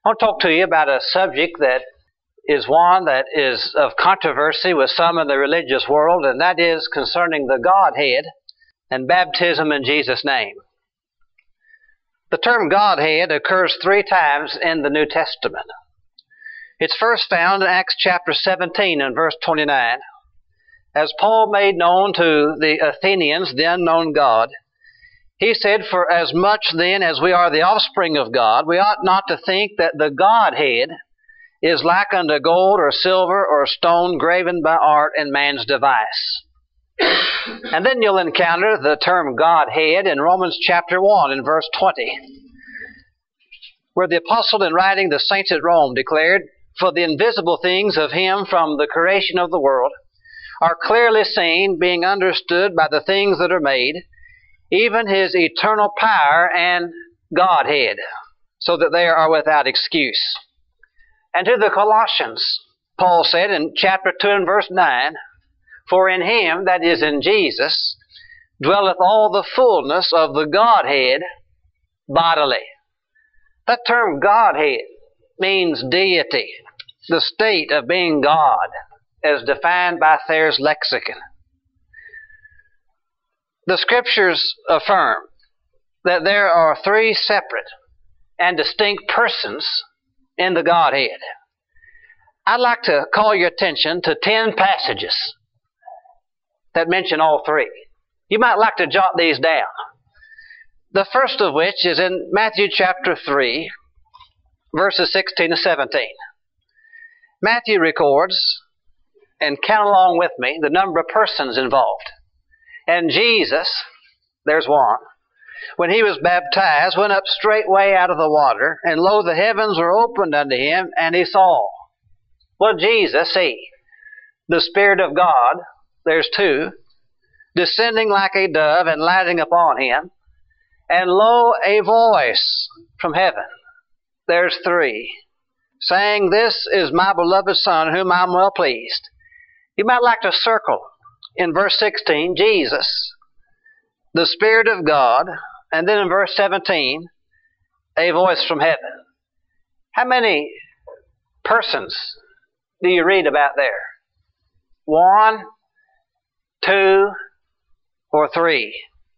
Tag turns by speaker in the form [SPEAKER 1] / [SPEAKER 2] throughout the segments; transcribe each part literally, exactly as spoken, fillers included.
[SPEAKER 1] I want to talk to you about a subject that is one that is of controversy with some in the religious world, and that is concerning the Godhead and baptism in Jesus' name. The term Godhead occurs three times in the New Testament. It's first found in Acts chapter seventeen and verse twenty-nine. As Paul made known to the Athenians, the unknown God, he said, "For as much then as we are the offspring of God, we ought not to think that the Godhead is like unto gold or silver or stone graven by art and man's device." And then you'll encounter the term Godhead in Romans chapter one and verse twenty, where the apostle in writing the saints at Rome declared, "For the invisible things of him from the creation of the world are clearly seen, being understood by the things that are made, even his eternal power and Godhead, so that they are without excuse." And to the Colossians, Paul said in chapter two and verse nine, "For in him," that is in Jesus, "dwelleth all the fullness of the Godhead bodily." That term Godhead means deity, the state of being God, as defined by Thayer's lexicon. The Scriptures affirm that there are three separate and distinct persons in the Godhead. I'd like to call your attention to ten passages that mention all three. You might like to jot these down. The first of which is in Matthew chapter three, verses sixteen to seventeen. Matthew records, and count along with me, the number of persons involved. And Jesus, there's one, when he was baptized, went up straightway out of the water, and lo, the heavens were opened unto him, and he saw. What did Jesus see? The Spirit of God, there's two, descending like a dove and lighting upon him, and lo, a voice from heaven, there's three, saying, "This is my beloved Son, whom I am well pleased." You might like to circle in verse sixteen, Jesus, the Spirit of God, and then in verse seventeen, a voice from heaven. How many persons do you read about there? One, two, or three?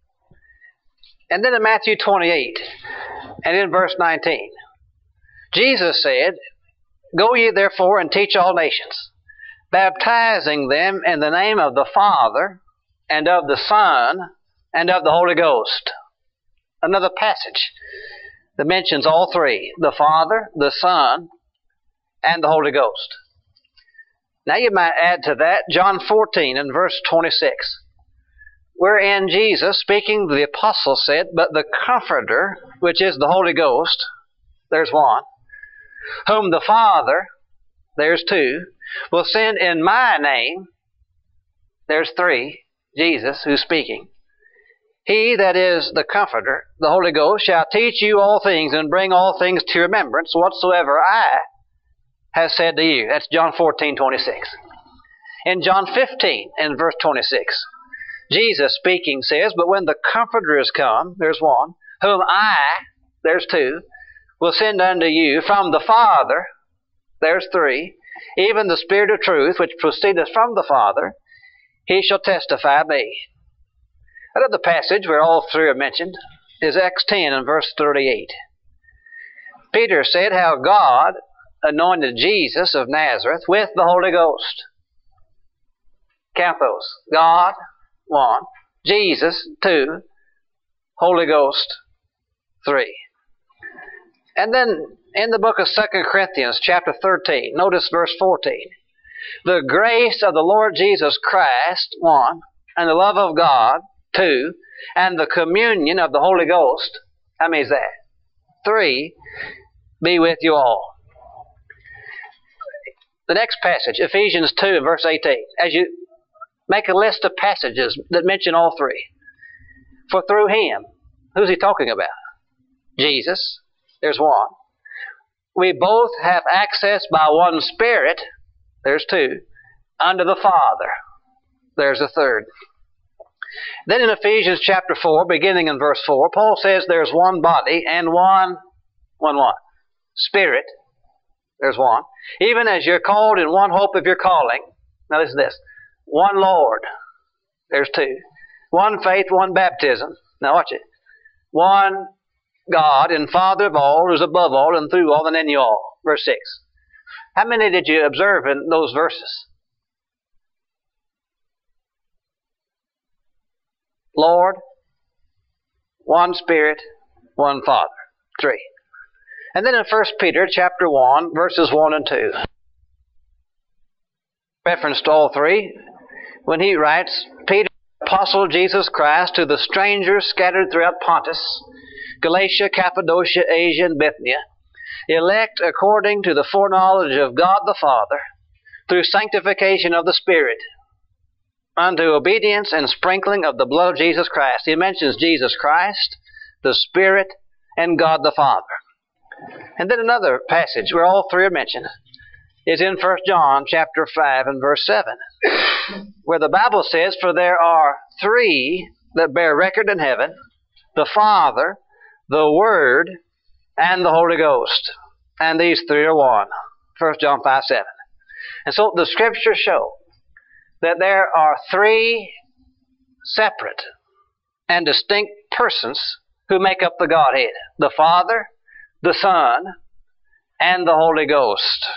[SPEAKER 1] And then in Matthew twenty-eight, and in verse nineteen, Jesus said, "Go ye therefore and teach all nations, baptizing them in the name of the Father, and of the Son, and of the Holy Ghost." Another passage that mentions all three, the Father, the Son, and the Holy Ghost. Now you might add to that John fourteen and verse twenty-six, wherein Jesus, speaking to the apostles, said, "But the Comforter, which is the Holy Ghost," there's one, "whom the Father," there's two, "will send in my name," there's three, Jesus who's speaking, "he," that is the Comforter, the Holy Ghost, "shall teach you all things and bring all things to your remembrance whatsoever I have said to you." That's John fourteen, twenty-six. In John fifteen and verse twenty-six, Jesus speaking says, "But when the Comforter is come," there's one, "whom I," there's two, "will send unto you from the Father," there's three, "even the Spirit of truth, which proceedeth from the Father, he shall testify me." Another passage where all three are mentioned is Acts ten and verse thirty-eight. Peter said how God anointed Jesus of Nazareth with the Holy Ghost. Count those. God, one. Jesus, two. Holy Ghost, three. And then in the book of Second Corinthians chapter thirteen, notice verse fourteen. "The grace of the Lord Jesus Christ," one, "and the love of God," two, "and the communion of the Holy Ghost," how many is that? Three, "be with you all." The next passage, Ephesians two, verse eighteen. As you make a list of passages that mention all three. "For through him," who's he talking about? Jesus, there's one. "We both have access by one Spirit," there's two, "unto the Father," there's a third. Then in Ephesians chapter four, beginning in verse four, Paul says there's one body and one, one what? Spirit, there's one. Even as you're called in one hope of your calling. Now listen to this. One Lord, there's two. One faith, one baptism. Now watch it. One God and Father of all, who's above all and through all and in you all. Verse six. How many did you observe in those verses? Lord, one Spirit, one Father. Three. And then in First Peter chapter one, verses one and two. Reference to all three. When he writes, Peter, apostle of Jesus Christ, to the strangers scattered throughout Pontus, Galatia, Cappadocia, Asia, and Bithynia, elect according to the foreknowledge of God the Father, through sanctification of the Spirit, unto obedience and sprinkling of the blood of Jesus Christ. He mentions Jesus Christ, the Spirit, and God the Father. And then another passage where all three are mentioned is in First John chapter five and verse seven, where the Bible says, For there are three that bear record in heaven, the Father, the Word, and the Holy Ghost. And these three are one. First John five seven. And so the Scriptures show that there are three separate and distinct persons who make up the Godhead. The Father, the Son, and the Holy Ghost.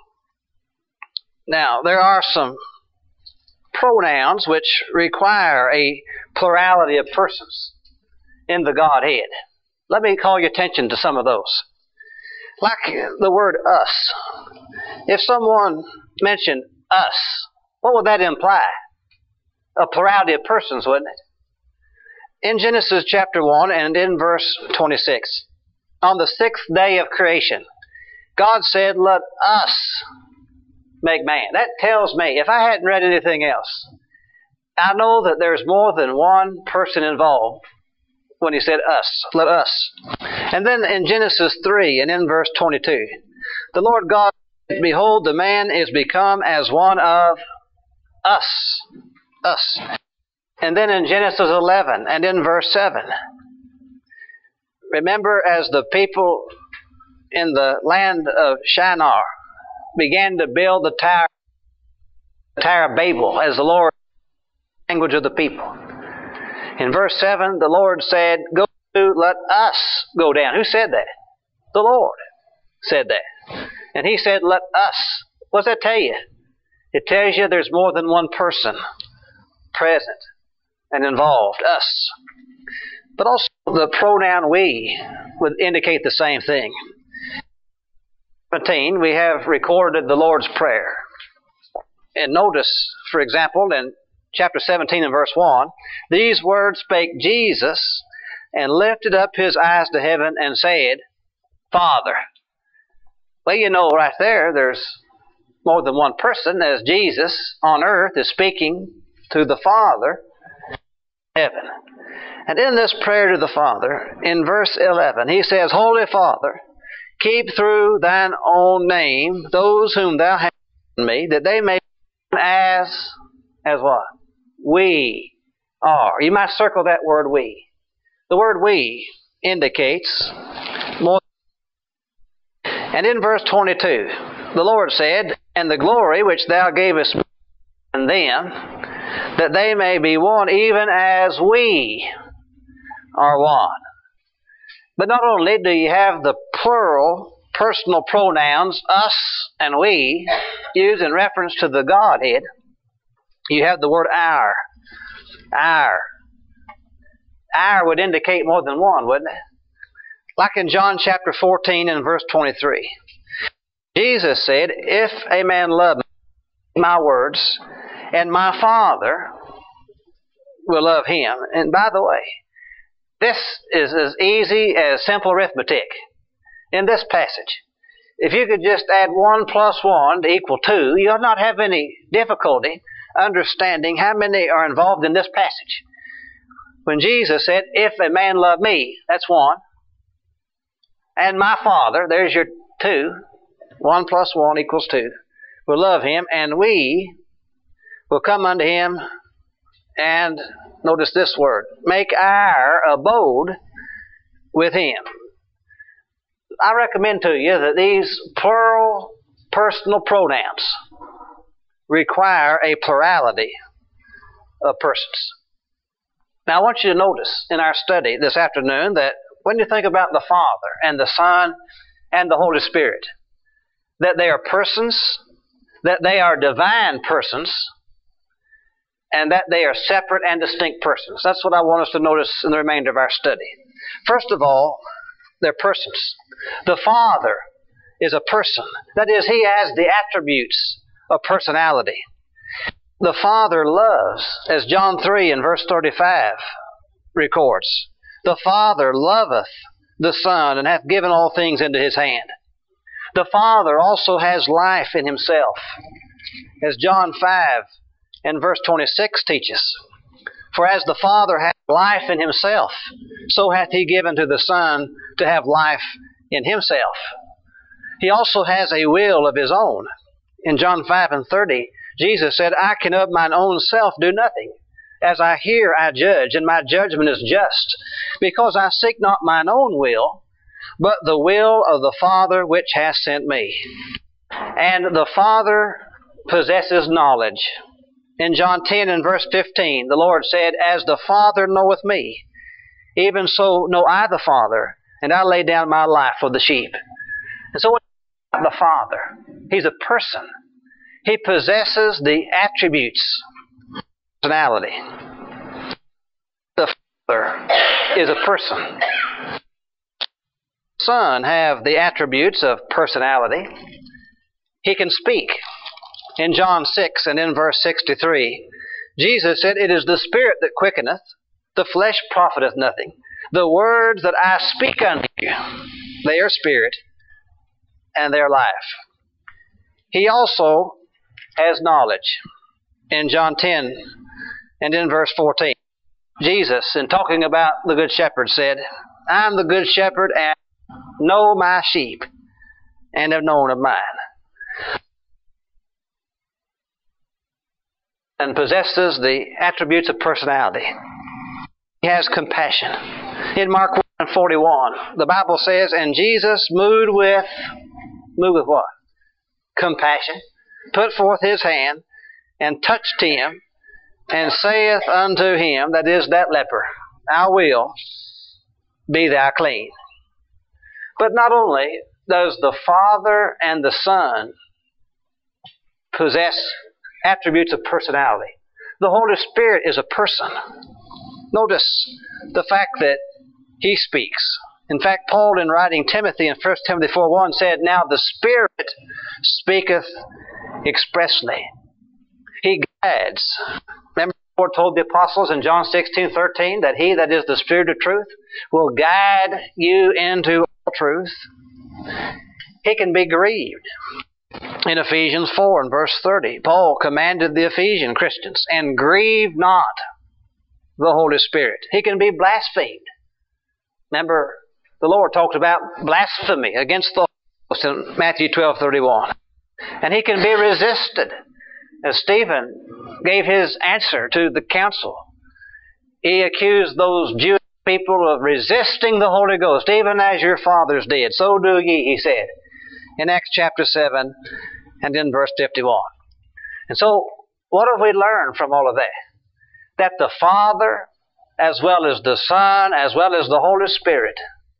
[SPEAKER 1] Now, there are some pronouns which require a plurality of persons in the Godhead. Let me call your attention to some of those. Like the word us. If someone mentioned us, what would that imply? A plurality of persons, wouldn't it? In Genesis chapter one and in verse twenty-six, on the sixth day of creation, God said, Let us make man. That tells me, if I hadn't read anything else, I know that there's more than one person involved when he said us. Let us. And then in Genesis three and in verse twenty-two, the Lord God said, Behold, the man is become as one of us. Us. And then in Genesis eleven and in verse seven, remember as the people in the land of Shinar began to build the Tower, the Tower of Babel as the Lord language of the people. In verse seven, the Lord said, Go to, let us go down. Who said that? The Lord said that. And he said, Let us. What does that tell you? It tells you there's more than one person present and involved, us. But also the pronoun we would indicate the same thing. seventeen, we have recorded the Lord's Prayer. And notice, for example, in chapter seventeen and verse one, these words spake Jesus and lifted up his eyes to heaven and said, Father. Well, you know right there, there's more than one person, as Jesus on earth is speaking to the Father in heaven. And in this prayer to the Father, in verse eleven, he says, Holy Father, keep through thine own name those whom thou hast given me, that they may be as, as what? We are. You might circle that word we. The word we indicates more. And in verse twenty-two, the Lord said, And the glory which thou gavest me and them, that they may be one even as we are one. But not only do you have the plural personal pronouns, us and we, used in reference to the Godhead, you have the word our. Our. Our would indicate more than one, wouldn't it? Like in John chapter fourteen and verse twenty-three. Jesus said, If a man love me, my words, and my Father will love him. And by the way, this is as easy as simple arithmetic in this passage. If you could just add one plus one to equal two, you'll not have any difficulty understanding how many are involved in this passage. When Jesus said, If a man love me, that's one. And my Father, there's your two. One plus one equals two. Will love him, and we will come unto him and, notice this word, make our abode with him. I recommend to you that these plural personal pronouns require a plurality of persons. Now, I want you to notice in our study this afternoon that when you think about the Father and the Son and the Holy Spirit, that they are persons, that they are divine persons, and that they are separate and distinct persons. That's what I want us to notice in the remainder of our study. First of all, they're persons. The Father is a person. That is, He has the attributes of personality. The Father loves, as John three and verse thirty-five records, the Father loveth the Son and hath given all things into His hand. The Father also has life in Himself, as John five and verse twenty-six teaches. For as the Father hath life in Himself, so hath He given to the Son to have life in Himself. He also has a will of His own. In John five and thirty, Jesus said, I can of mine own self do nothing. As I hear, I judge, and my judgment is just, because I seek not mine own will, but the will of the Father which hath sent me. And the Father possesses knowledge. In John ten and verse fifteen, the Lord said, As the Father knoweth me, even so know I the Father, and I lay down my life for the sheep. And so the Father, He's a person. He possesses the attributes of personality. The Father is a person. The Son have the attributes of personality. He can speak. In John six and in verse sixty-three, Jesus said, It is the Spirit that quickeneth, the flesh profiteth nothing. The words that I speak unto you, they are spirit, and they are life. He also has knowledge. In John ten and in verse fourteen, Jesus, in talking about the Good Shepherd, said, I am the Good Shepherd, and know my sheep, and have known of mine. And possesses the attributes of personality. He has compassion. In Mark one and forty-one, the Bible says, And Jesus moved with, moved with what? Compassion, put forth His hand, and touched him, and saith unto him, that is, that leper, I will, be thou clean. But not only does the Father and the Son possess attributes of personality, the Holy Spirit is a person. Notice the fact that He speaks. In fact, Paul, in writing Timothy in First Timothy four one, said, Now the Spirit speaketh expressly. He guides. Remember, the Lord told the apostles in John sixteen thirteen that He that is the Spirit of truth will guide you into all truth. He can be grieved. In Ephesians four and verse thirty, Paul commanded the Ephesian Christians, and grieve not the Holy Spirit. He can be blasphemed. Remember, the Lord talked about blasphemy against the Holy Ghost in Matthew twelve thirty-one. And He can be resisted. As Stephen gave his answer to the council, he accused those Jewish people of resisting the Holy Ghost, even as your fathers did. So do ye, he said, in Acts chapter seven and in verse fifty-one. And so, what have we learned from all of that? That the Father, as well as the Son, as well as the Holy Spirit,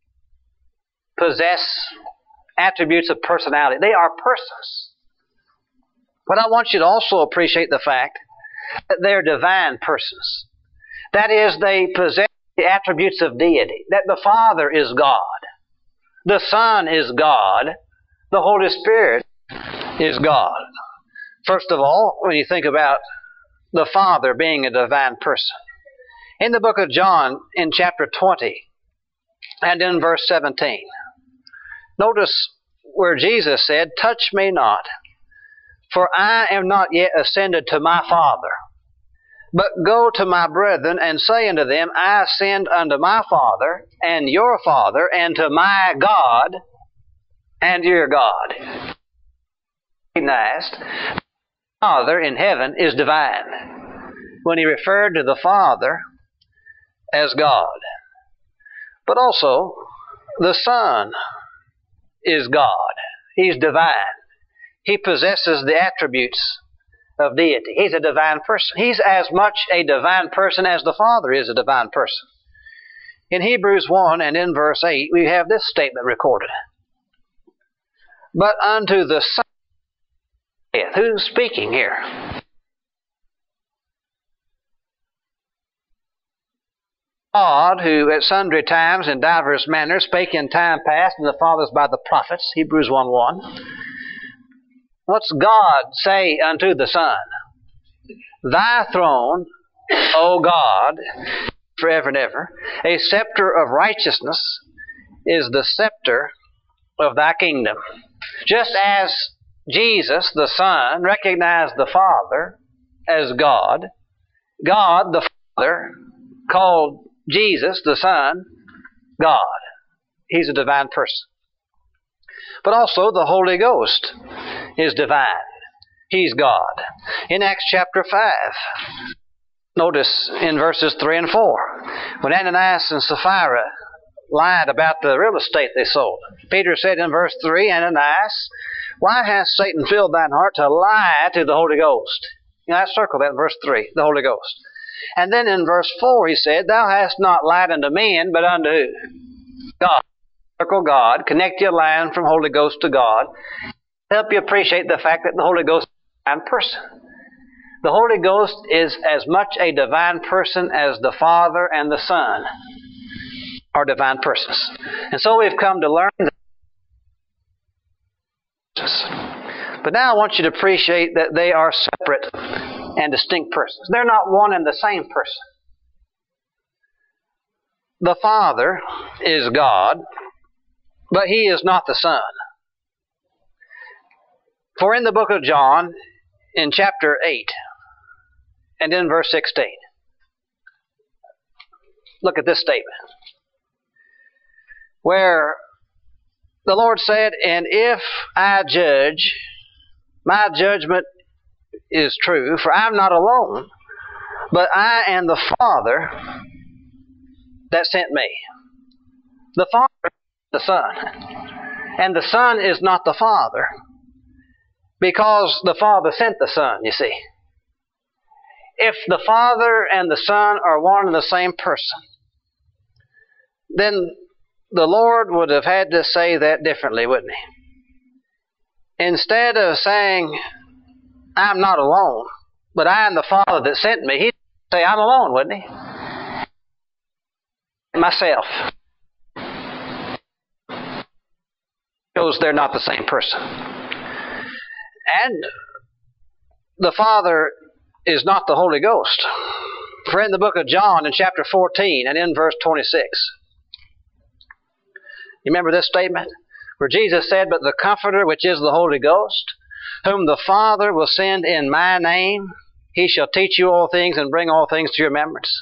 [SPEAKER 1] possess attributes of personality. They are persons. But I want you to also appreciate the fact that they're divine persons. That is, they possess the attributes of deity. That the Father is God. The Son is God. The Holy Spirit is God. First of all, when you think about the Father being a divine person, in the book of John, in chapter twenty, and in verse seventeen, notice where Jesus said, Touch me not, for I am not yet ascended to my Father, but go to my brethren, and say unto them, I ascend unto my Father, and your Father, and to my God, and your God. Recognized, the Father in heaven is divine, when He referred to the Father as God. But also, the Son is God. He's divine. He possesses the attributes of deity. He's a divine person. He's as much a divine person as the Father is a divine person. In Hebrews one and in verse eight, we have this statement recorded. But unto the Son, who's speaking here? God, who at sundry times in divers manners spake in time past in the fathers by the prophets, Hebrews one one. What's God say unto the Son? Thy throne, O God, forever and ever, a scepter of righteousness is the scepter of thy kingdom. Just as Jesus, the Son, recognized the Father as God, God, the Father, called Jesus, the Son, God. He's a divine person. But also the Holy Ghost is divine. He's God. In Acts chapter five, notice in verses three and four, when Ananias and Sapphira lied about the real estate they sold, Peter said in verse three, Ananias, why hath Satan filled thine heart to lie to the Holy Ghost? You know, I circle that in verse three, the Holy Ghost. And then in verse four he said, thou hast not lied unto men, but unto who? God. Circle God. Connect your line from Holy Ghost to God. Help you appreciate the fact that the Holy Ghost is a divine person. The Holy Ghost is as much a divine person as the Father and the Son are divine persons. And so we've come to learn that. But now I want you to appreciate that they are separate and distinct persons. They're not one and the same person. The Father is God, but He is not the Son. For in the book of John, in chapter eight, and in verse sixteen, look at this statement, where the Lord said, and if I judge, my judgment is true, for I'm not alone, but I and the Father that sent me. The Father is the Son, and the Son is not the Father, because the Father sent the Son, you see. If the Father and the Son are one and the same person, then the Lord would have had to say that differently, wouldn't He? Instead of saying, I'm not alone, but I am the Father that sent me, He'd say, I'm alone, wouldn't He? Myself. Shows they're not the same person. And the Father is not the Holy Ghost. For in the book of John, in chapter fourteen, and in verse twenty-six, you remember this statement? Where Jesus said, but the Comforter, which is the Holy Ghost, whom the Father will send in my name, He shall teach you all things and bring all things to your remembrance.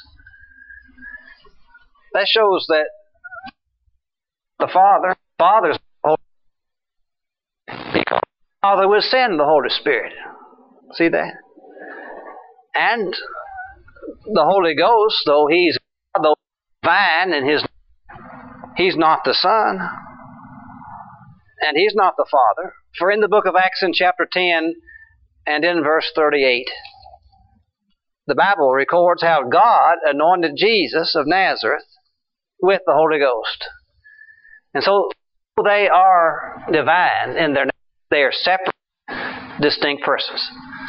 [SPEAKER 1] That shows that the Father, Father's Holy Spirit, because the Father will send the Holy Spirit. See that? And the Holy Ghost, though He's though divine in His, He's not the Son, and He's not the Father. For in the book of Acts in chapter ten and in verse thirty-eight, the Bible records how God anointed Jesus of Nazareth with the Holy Ghost. And so they are divine in their nature. They are separate, distinct persons.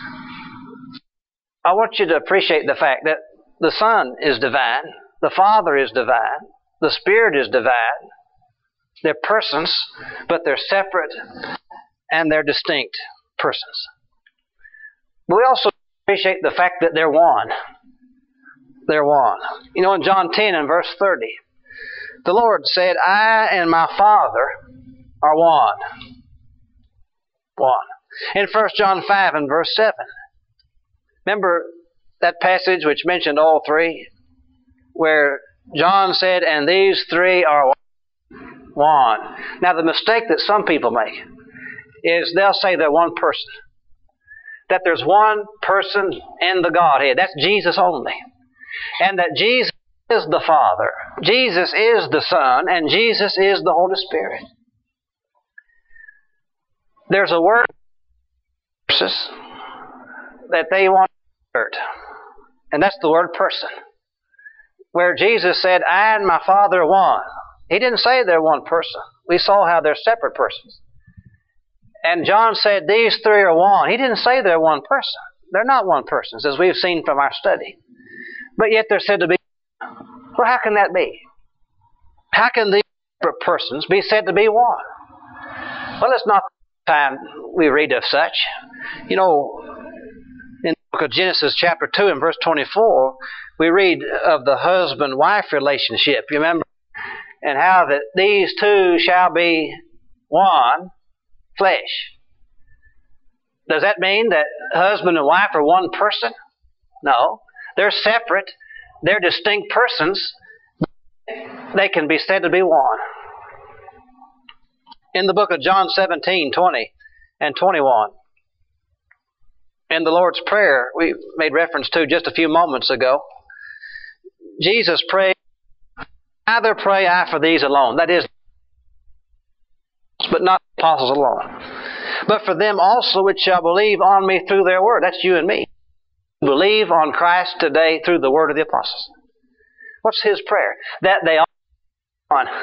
[SPEAKER 1] I want you to appreciate the fact that the Son is divine, the Father is divine, the Spirit is divine. They're persons, but they're separate and they're distinct persons. But we also appreciate the fact that they're one. They're one. You know, in John ten and verse thirty, the Lord said, I and my Father are one. One. In First John five and verse seven, remember that passage which mentioned all three, where John said, and these three are one. Now, the mistake that some people make is they'll say they're one person. That there's one person in the Godhead. That's Jesus only. And that Jesus is the Father, Jesus is the Son, and Jesus is the Holy Spirit. there's a word that they want to insert, and that's the word person. Where Jesus said, I and my Father are one. He didn't say they're one person. We saw how they're separate persons. And John said, these three are one. He didn't say they're one person. They're not one person, as we've seen from our study. But yet they're said to be. Well, how can that be? How can these separate persons be said to be one? Well, it's not the time we read of such. You know, in the book of Genesis chapter two and verse twenty-four, we read of the husband-wife relationship, you remember? And how that these two shall be one flesh. Does that mean that husband and wife are one person? No. They're separate. They're distinct persons. They can be said to be one. In the book of John seventeen, twenty and twenty-one, in the Lord's Prayer we made reference to just a few moments ago, Jesus prayed, neither pray I for these alone. That is, but not the apostles alone. But for them also which shall believe on me through their word. That's you and me. Believe on Christ today through the word of the apostles. What's his prayer? That they all be one.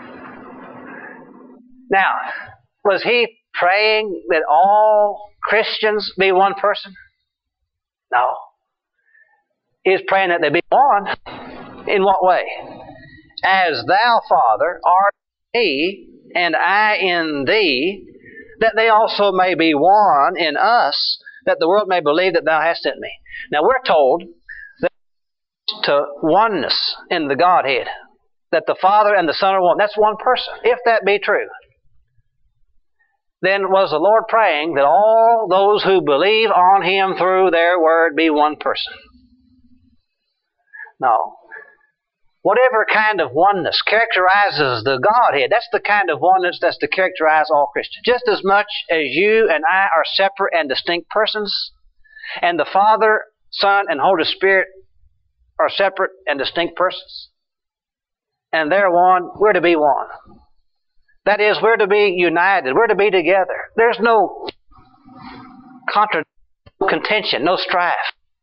[SPEAKER 1] Now, was he praying that all Christians be one person? No. He's praying that they be one. In what way? As thou, Father, art in me, and I in thee, that they also may be one in us, that the world may believe that thou hast sent me. Now we're told that to oneness in the Godhead, that the Father and the Son are one. That's one person. If that be true, then was the Lord praying that all those who believe on him through their word be one person? No. Whatever kind of oneness characterizes the Godhead, that's the kind of oneness that's to characterize all Christians. Just as much as you and I are separate and distinct persons, and the Father, Son, and Holy Spirit are separate and distinct persons, and they're one, we're to be one. That is, we're to be united. We're to be together. There's no contradiction, no contention, no strife.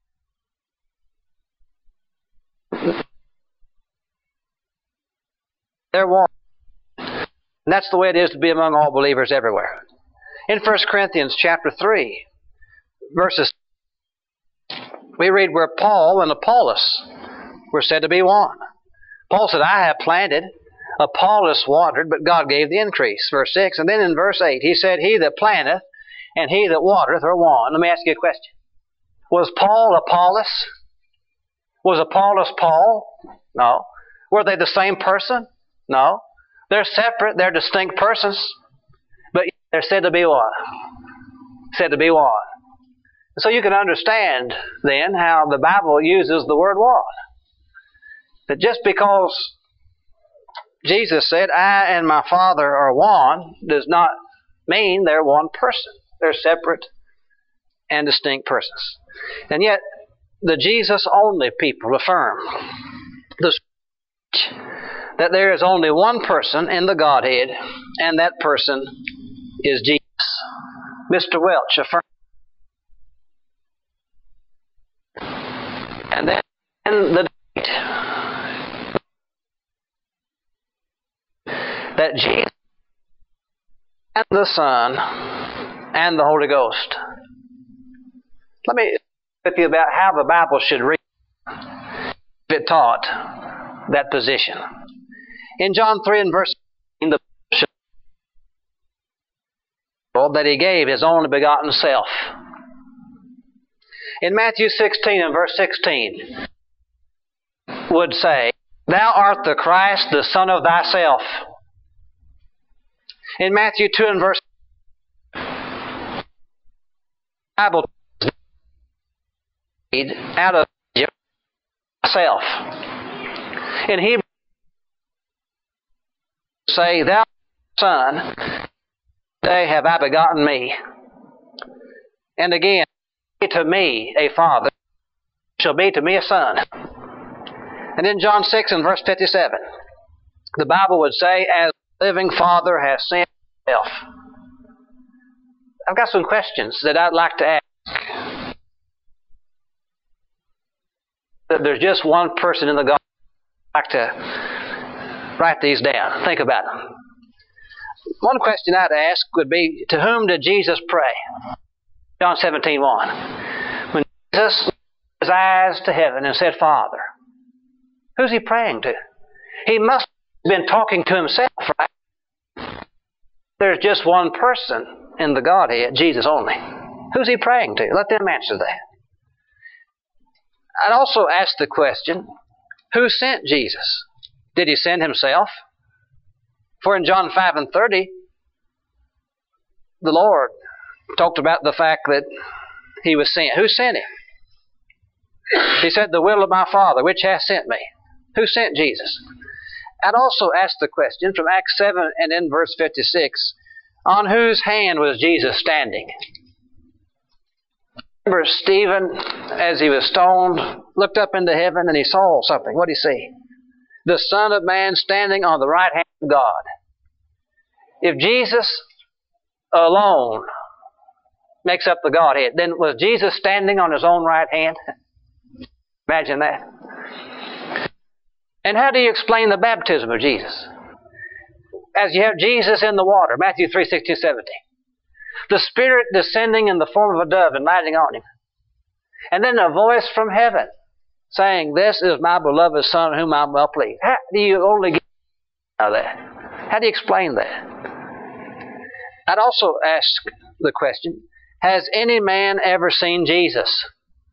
[SPEAKER 1] They're one. And that's the way it is to be among all believers everywhere. In First Corinthians chapter three, verses, we read where Paul and Apollos were said to be one. Paul said, I have planted, Apollos watered, but God gave the increase. Verse six. And then in verse eight, he said, he that planteth and he that watereth are one. Let me ask you a question. Was Paul Apollos? Was Apollos Paul? No. Were they the same person? No. They're separate. They're distinct persons. But they're said to be one. Said to be one. So you can understand then how the Bible uses the word one. That just because Jesus said, I and my Father are one, does not mean they're one person. They're separate and distinct persons. And yet, the Jesus-only people affirm the that there is only one person in the Godhead, and that person is Jesus. Mister Welch affirmed. And then the date that Jesus and the Son and the Holy Ghost. Let me with you about how the Bible should read if it taught that position. In John three and verse eighteen, the that he gave his only begotten self. In Matthew sixteen and verse sixteen would say, thou art the Christ, the Son of thyself. In Matthew two and verse the Bible out of myself. In Hebrew say, thou Son, today have I begotten me. And again, to me a father shall be to me a son. And in John six and verse fifty-seven, the Bible would say, as the living Father has sent himself. I've got some questions that I'd like to ask. There's just one person in the gospel. I'd like to write these down. Think about them. One question I'd ask would be, to whom did Jesus pray? John seventeen one. When Jesus lifted his eyes to heaven and said, Father, who's he praying to? He must have been talking to himself, right? There's just one person in the Godhead, Jesus only. Who's he praying to? Let them answer that. I'd also ask the question, who sent Jesus? Did he send himself? For in John five and thirty, the Lord talked about the fact that he was sent. Who sent him? He said, the will of my Father, which hath sent me. Who sent Jesus? I'd also ask the question from Acts seven and in verse fifty-six, on whose hand was Jesus standing? Remember Stephen, as he was stoned, looked up into heaven and he saw something. What did he see? The Son of Man standing on the right hand of God. If Jesus alone makes up the Godhead, then was Jesus standing on his own right hand? Imagine that. And how do you explain the baptism of Jesus? As you have Jesus in the water, Matthew three sixteen seventeen. The Spirit descending in the form of a dove and lighting on him. And then a voice from heaven saying, this is my beloved Son whom I'm well pleased. How do you only get out of that? How do you explain that? I'd also ask the question, has any man ever seen Jesus?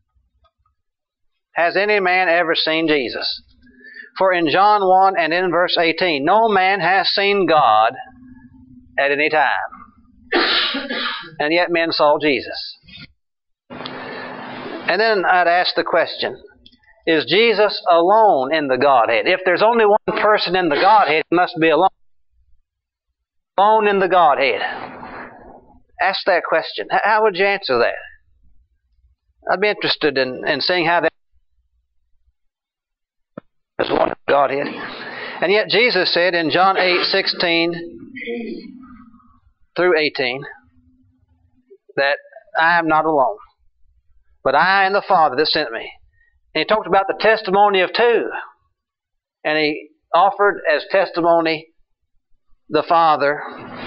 [SPEAKER 1] Has any man ever seen Jesus? For in John one and in verse eighteen, no man has seen God at any time. And yet men saw Jesus. And then I'd ask the question, is Jesus alone in the Godhead? If there's only one person in the Godhead, he must be alone. Alone in the Godhead. Ask that question. How would you answer that? I'd be interested in, in seeing how that is one in the Godhead. And yet Jesus said in John eight sixteen through eighteen that I am not alone, but I and the Father that sent me. And he talked about the testimony of two. And he offered as testimony the Father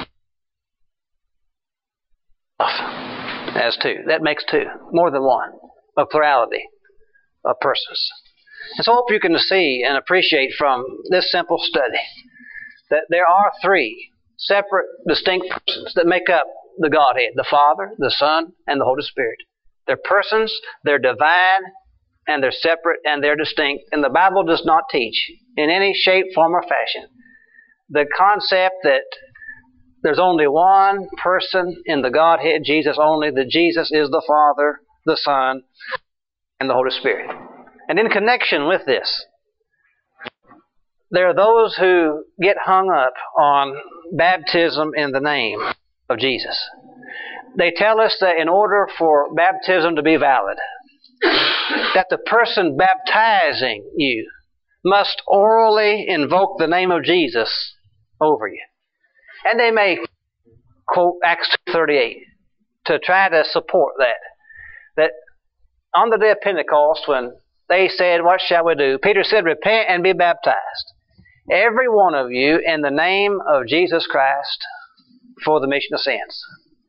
[SPEAKER 1] as two. That makes two. More than one. A plurality of persons. And so I hope you can see and appreciate from this simple study that there are three separate, distinct persons that make up the Godhead. The Father, the Son, and the Holy Spirit. They're persons, they're divine, and they're separate, and they're distinct. And the Bible does not teach in any shape, form, or fashion the concept that there's only one person in the Godhead, Jesus only, that Jesus is the Father, the Son, and the Holy Spirit. And in connection with this, there are those who get hung up on baptism in the name of Jesus. They tell us that in order for baptism to be valid, that the person baptizing you must orally invoke the name of Jesus over you. And they may quote Acts two thirty-eight to try to support that. That on the day of Pentecost, when they said, what shall we do? Peter said, repent and be baptized, every one of you, in the name of Jesus Christ for the remission of sins.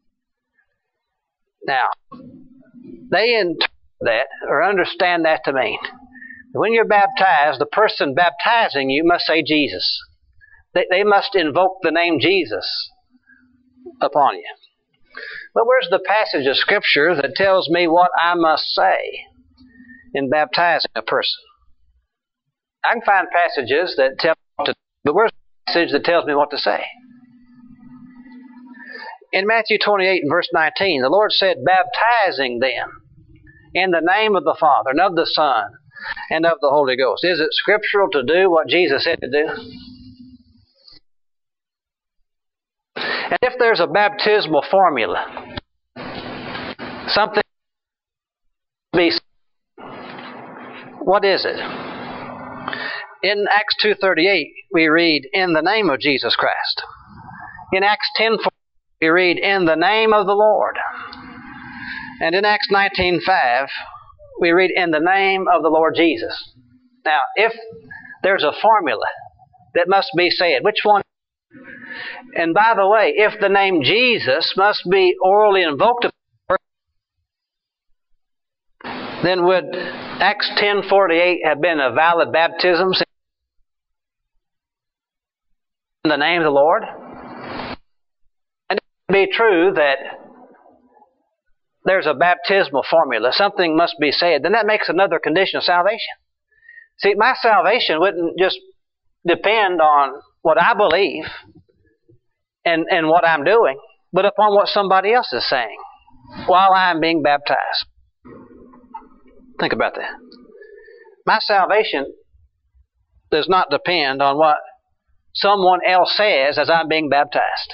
[SPEAKER 1] Now, they interpret that or understand that to mean when you're baptized, the person baptizing you must say Jesus. They, they must invoke the name Jesus upon you. But where's the passage of Scripture that tells me what I must say in baptizing a person? I can find passages that tell me what to do, but where's the passage that tells me what to say? In Matthew twenty-eight and verse nineteen, the Lord said, baptizing them in the name of the Father and of the Son and of the Holy Ghost. Is it scriptural to do what Jesus said to do? And if there's a baptismal formula, something to be, what is it? In Acts two thirty-eight, we read, in the name of Jesus Christ. In Acts ten four, we read, in the name of the Lord. And in Acts nineteen five, we read, in the name of the Lord Jesus. Now, if there's a formula that must be said, which one? And by the way, if the name Jesus must be orally invoked, then would Acts ten forty-eight have been a valid baptism in the name of the Lord? And it would be true that there's a baptismal formula, something must be said, then that makes another condition of salvation. See, my salvation wouldn't just depend on what I believe and, and what I'm doing, but upon what somebody else is saying while I'm being baptized. Think about that. My salvation does not depend on what someone else says as I'm being baptized,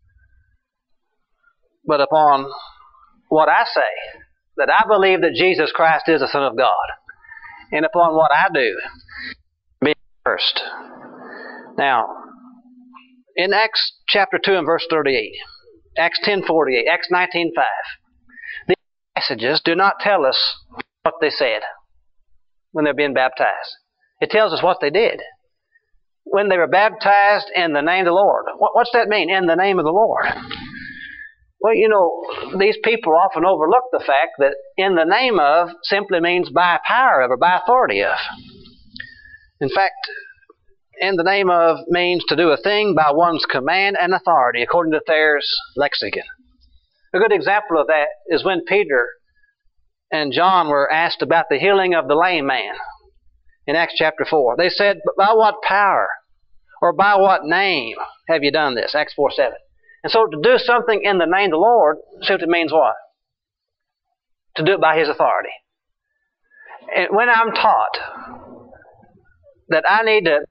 [SPEAKER 1] but upon what I say, that I believe that Jesus Christ is the Son of God, and upon what I do, being first. Now, in Acts chapter two and verse thirty-eight, Acts ten forty-eight, Acts nineteen five, these passages do not tell us what they said when they're being baptized. It tells us what they did. When they were baptized in the name of the Lord. What's that mean, in the name of the Lord? Well, you know, these people often overlook the fact that in the name of simply means by power of or by authority of. In fact, in the name of means to do a thing by one's command and authority, according to Thayer's lexicon. A good example of that is when Peter and John were asked about the healing of the lame man in Acts chapter four. They said, by what power or by what name have you done this? Acts four seven. And so to do something in the name of the Lord simply means what? To do it by His authority. And when I'm taught that I need to,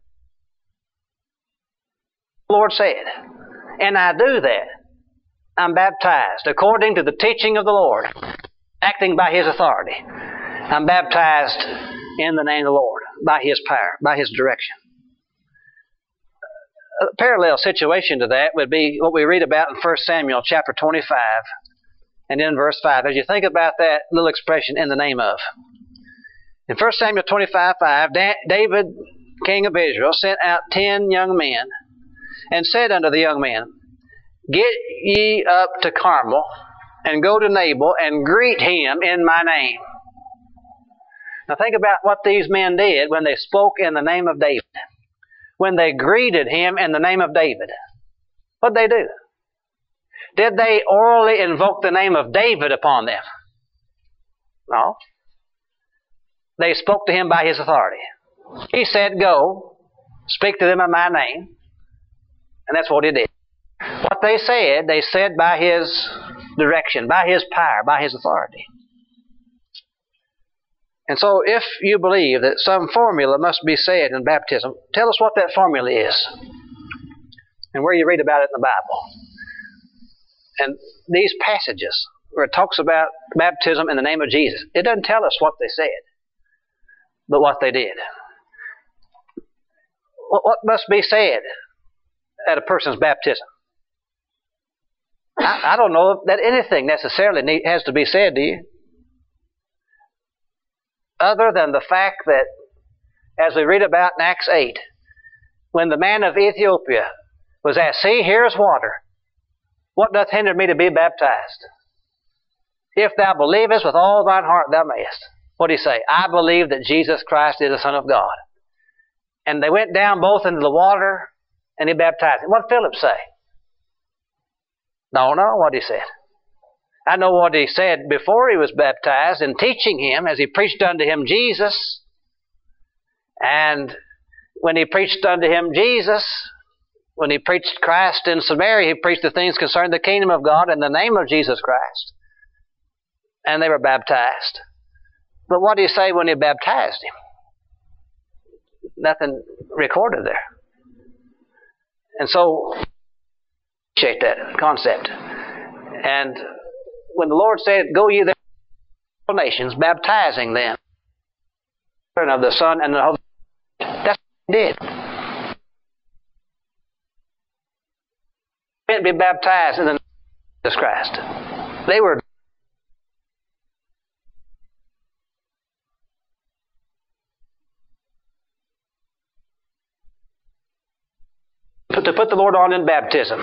[SPEAKER 1] the Lord said, and I do that, I'm baptized according to the teaching of the Lord, acting by His authority. I'm baptized in the name of the Lord, by His power, by His direction. A parallel situation to that would be what we read about in First Samuel chapter twenty-five and in verse five. As you think about that little expression, in the name of. In First Samuel twenty-five five, David, king of Israel, sent out ten young men and said unto the young men, get ye up to Carmel and go to Nabal and greet him in my name. Now think about what these men did when they spoke in the name of David. When they greeted him in the name of David. What did they do? Did they orally invoke the name of David upon them? No. They spoke to him by his authority. He said, go, speak to them in my name. And that's what he did. What they said, they said by his direction, by his power, by his authority. And so if you believe that some formula must be said in baptism, tell us what that formula is and where you read about it in the Bible. And these passages where it talks about baptism in the name of Jesus, it doesn't tell us what they said, but what they did. What must be said at a person's baptism? I, I don't know that anything necessarily need, has to be said, do you? Other than the fact that, as we read about in Acts eight, when the man of Ethiopia was asked, see, here's water. What doth hinder me to be baptized? If thou believest with all thine heart, thou mayest. What did he say? I believe that Jesus Christ is the Son of God. And they went down both into the water, and he baptized him. What did Philip say? Don't know what he said. I know what he said before he was baptized in teaching him as he preached unto him Jesus. And when he preached unto him Jesus, when he preached Christ in Samaria, he preached the things concerning the kingdom of God in the name of Jesus Christ. And they were baptized. But what did he say when he baptized him? Nothing recorded there. And so, appreciate that concept. And when the Lord said, go ye therefore to all nations, baptizing them of the Son and the Holy Spirit, that's what he did. He didn't be baptized in the Jesus Christ. They were to put the Lord on in baptism.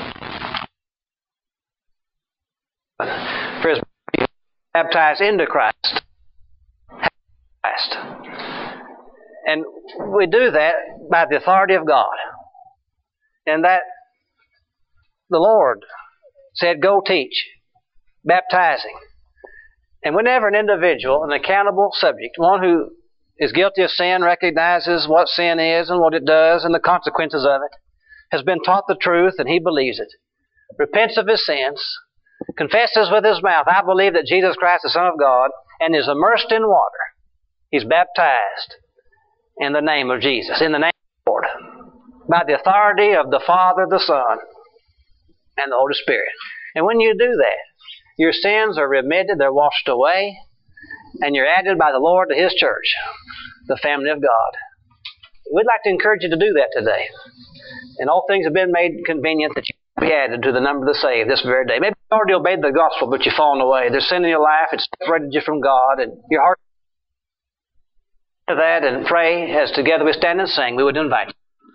[SPEAKER 1] For his baptized into Christ. Christ. And we do that by the authority of God. And that the Lord said, go teach, baptizing. And whenever an individual, an accountable subject, one who is guilty of sin, recognizes what sin is and what it does and the consequences of it, has been taught the truth and he believes it, repents of his sins, confesses with his mouth, I believe that Jesus Christ is the Son of God, and is immersed in water, he's baptized in the name of Jesus, in the name of the Lord, by the authority of the Father, the Son, and the Holy Spirit. And when you do that, your sins are remitted, they're washed away, and you're added by the Lord to His church, the family of God. We'd like to encourage you to do that today. And all things have been made convenient that you be added to the number of the saved this very day. Maybe you already obeyed the gospel, but you've fallen away. There's sin in your life, it's separated you from God, and your heart to that, and pray as together we stand and sing. We would invite you.